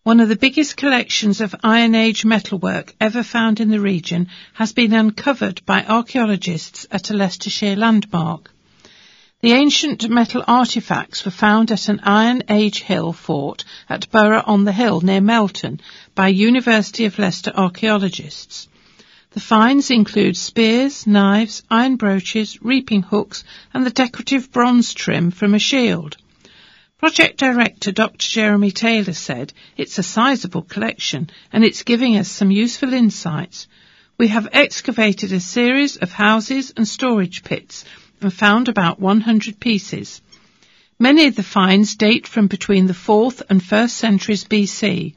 One of the biggest collections of Iron Age metalwork ever found in the region has been uncovered by archaeologists at a Leicestershire landmark. The ancient metal artefacts were found at an Iron Age hill fort at Borough-on-the-Hill near Melton by University of Leicester archaeologists. The finds include spears, knives, iron brooches, reaping hooks and the decorative bronze trim from a shield. Project Director Dr. Jeremy Taylor said, "It's a sizable collection and it's giving us some useful insights. We have excavated a series of houses and storage pits and found about 100 pieces. Many of the finds date from between the 4th and 1st centuries BC.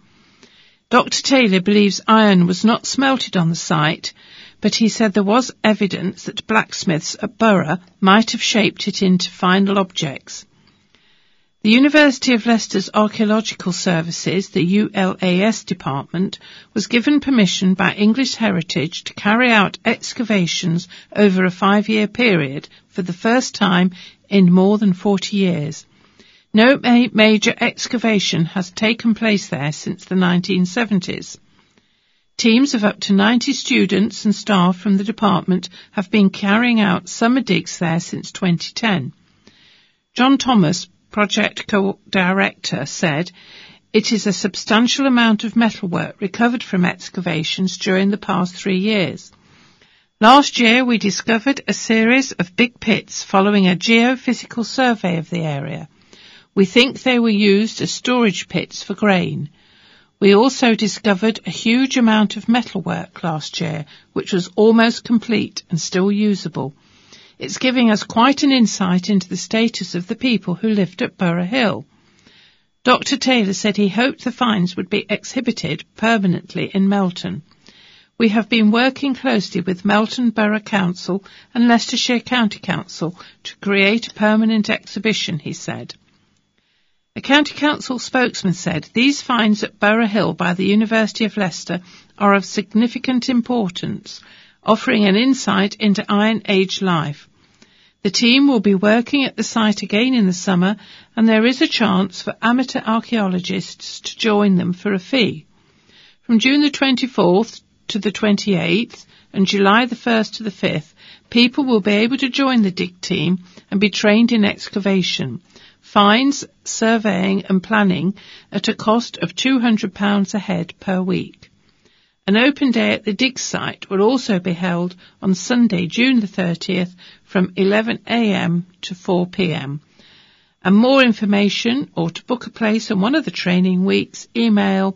Dr. Taylor believes iron was not smelted on the site, but he said there was evidence that blacksmiths at Borough might have shaped it into final objects." The University of Leicester's Archaeological Services, the ULAS department, was given permission by English Heritage to carry out excavations over a 5-year period for the first time in more than 40 years. No major excavation has taken place there since the 1970s. Teams of up to 90 students and staff from the department have been carrying out summer digs there since 2010. John Thomas, project co-director, said, "It is a substantial amount of metalwork recovered from excavations during the past 3 years. Last year we discovered a series of big pits following a geophysical survey of the area. We think they were used as storage pits for grain. We also discovered a huge amount of metalwork last year, which was almost complete and still usable. It's giving us quite an insight into the status of the people who lived at Borough Hill." Dr. Taylor said he hoped the finds would be exhibited permanently in Melton. "We have been working closely with Melton Borough Council and Leicestershire County Council to create a permanent exhibition," he said. A County Council spokesman said, "These finds at Borough Hill by the University of Leicester are of significant importance, offering an insight into Iron Age life. The team will be working at the site again in the summer, and there is a chance for amateur archaeologists to join them for a fee. From June the 24th to the 28th and July the 1st to the 5th, people will be able to join the dig team and be trained in excavation, finds, surveying and planning at a cost of £200 a head per week. An open day at the dig site will also be held on Sunday, June the 30th from 11 a.m. to 4 p.m. And more information or to book a place on one of the training weeks, email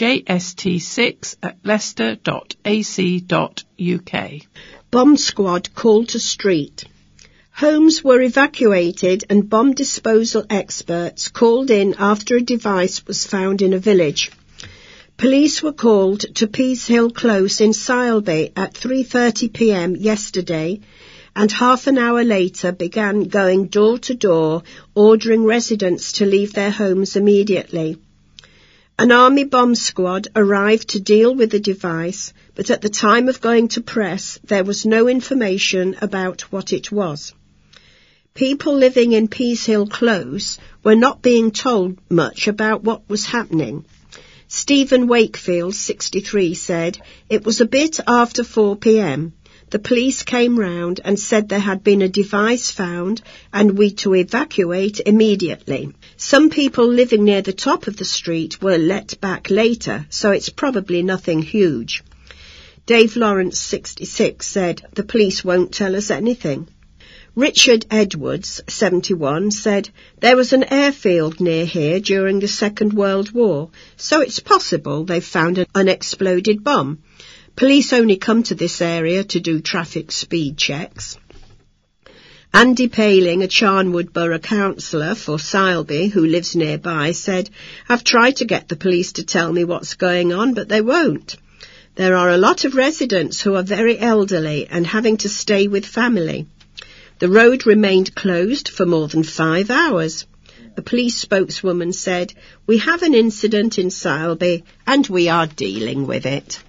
jst6@leicester.ac.uk. Bomb squad called to street. Homes were evacuated and bomb disposal experts called in after a device was found in a village. Police were called to Pease Hill Close in Sileby at 3:30 p.m. yesterday, and half an hour later began going door to door, ordering residents to leave their homes immediately. An army bomb squad arrived to deal with the device, but at the time of going to press, there was no information about what it was. People living in Pease Hill Close were not being told much about what was happening. Stephen Wakefield, 63, said, "It was a bit after 4 p.m. The police came round and said there had been a device found and we to evacuate immediately. Some people living near the top of the street were let back later, so it's probably nothing huge." Dave Lawrence, 66, said, "The police won't tell us anything." Richard Edwards, 71, said, "There was an airfield near here during the Second World War, so it's possible they've found an unexploded bomb. Police only come to this area to do traffic speed checks." Andy Paling, a Charnwood Borough councillor for Sileby, who lives nearby, said, "I've tried to get the police to tell me what's going on, but they won't. There are a lot of residents who are very elderly and having to stay with family. The road remained closed for more than 5 hours. A police spokeswoman said, "We have an incident in Sileby and we are dealing with it."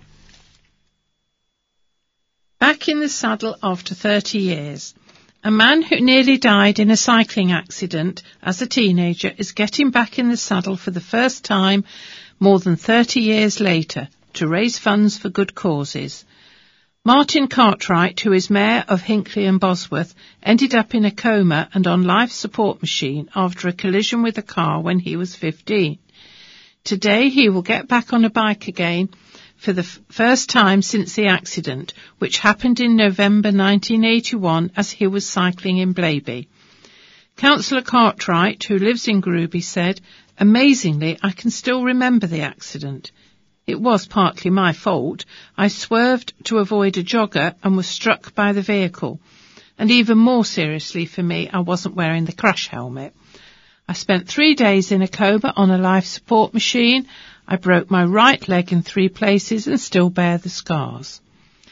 Back in the saddle after 30 years. A man who nearly died in a cycling accident as a teenager is getting back in the saddle for the first time more than 30 years later, to raise funds for good causes. Martin Cartwright, who is Mayor of Hinckley and Bosworth, ended up in a coma and on life support machine after a collision with a car when he was 15. Today he will get back on a bike again for the first time since the accident, which happened in November 1981 as he was cycling in Blaby. Councillor Cartwright, who lives in Groby, said, "Amazingly, I can still remember the accident. It was partly my fault. I swerved to avoid a jogger and was struck by the vehicle. And even more seriously for me, I wasn't wearing the crash helmet. I spent 3 days in a coma on a life support machine. I broke my right leg in 3 places and still bear the scars."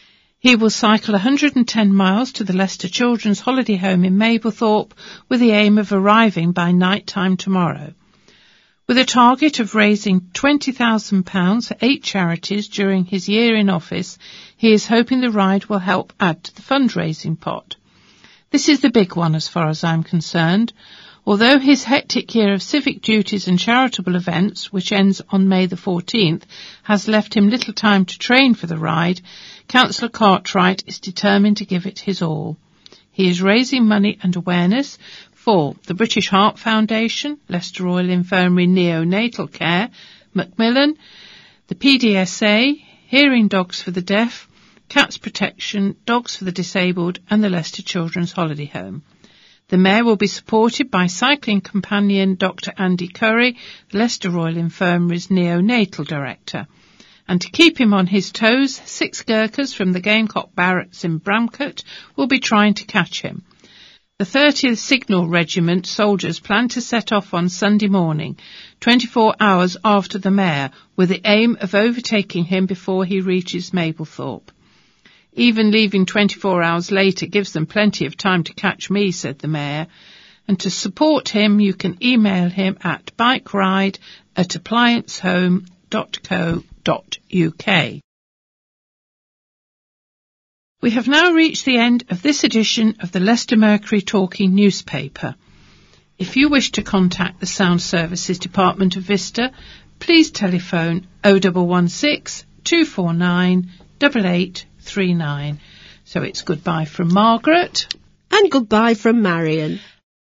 He will cycle 110 miles to the Leicester Children's Holiday Home in Mablethorpe with the aim of arriving by night time tomorrow. With a target of raising £20,000 for 8 charities during his year in office, he is hoping the ride will help add to the fundraising pot. This is the big one as far as I'm concerned. Although his hectic year of civic duties and charitable events, which ends on May the 14th, has left him little time to train for the ride, Councillor Cartwright is determined to give it his all. He is raising money and awareness for the British Heart Foundation, Leicester Royal Infirmary Neonatal Care, Macmillan, the PDSA, Hearing Dogs for the Deaf, Cats Protection, Dogs for the Disabled and the Leicester Children's Holiday Home. The Mayor will be supported by cycling companion Dr Andy Curry, Leicester Royal Infirmary's Neonatal Director. And to keep him on his toes, 6 Gurkhas from the Gamecock Barracks in Bramcote will be trying to catch him. The 30th Signal Regiment soldiers plan to set off on Sunday morning, 24 hours after the Mayor, with the aim of overtaking him before he reaches Mablethorpe. "Even leaving 24 hours later gives them plenty of time to catch me," said the Mayor. And to support him, you can email him at bikeride@appliancehome.co.uk. We have now reached the end of this edition of the Leicester Mercury Talking newspaper. If you wish to contact the Sound Services Department of Vista, please telephone 0116 249 8839. So it's goodbye from Margaret. And goodbye from Marion.